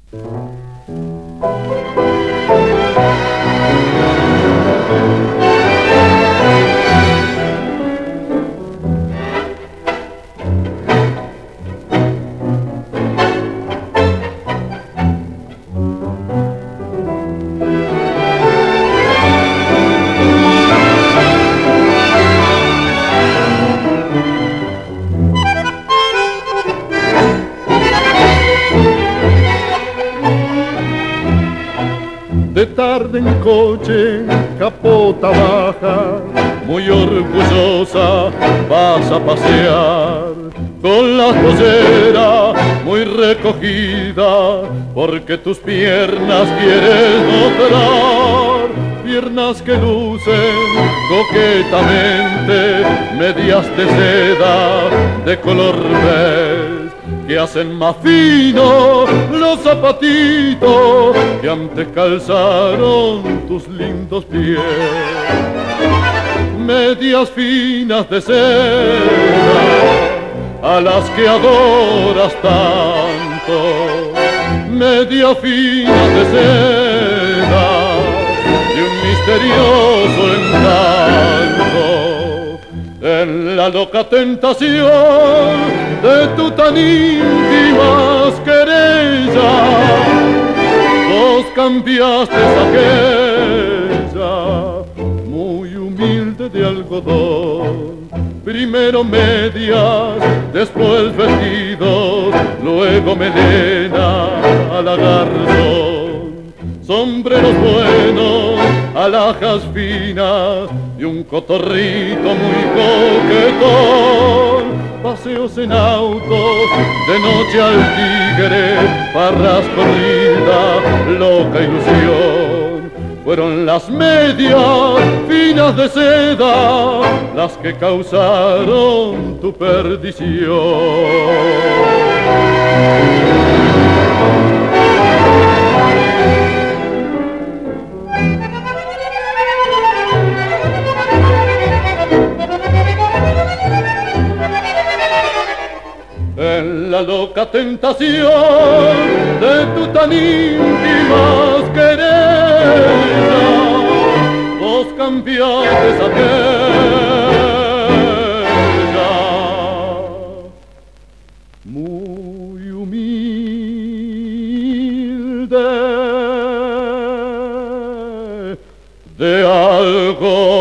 De tarde en coche, capota baja, muy orgullosa vas a pasear, con la pollera muy recogida, porque tus piernas quieres mostrar, piernas que lucen coquetamente, medias de seda de color beige, que hacen más finos los zapatitos que antes calzaron tus lindos pies. Medias finas de seda, a las que adoras tanto. Medias finas de seda, de un misterioso encanto. En la loca tentación de tu tan íntimas querellas, vos cambiaste aquella muy humilde de algodón. Primero medias, después vestidos, luego melena a la garzón. Sombreros buenos, alhajas finas y un cotorrito muy coquetón. Paseos en autos, de noche al tigre, farras corrida, loca ilusión. Fueron las medias finas de seda las que causaron tu perdición. En la loca tentación de tu tan íntimas querellas, vos cambiaste aquella muy humilde de algo